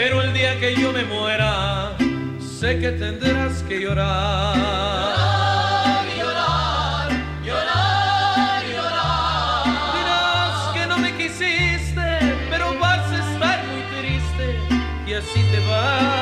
pero el día que yo me muera, sé que tendrás que llorar. Llorar, llorar, llorar, llorar. Dirás que no me quisiste, pero vas a estar muy triste y así te vas.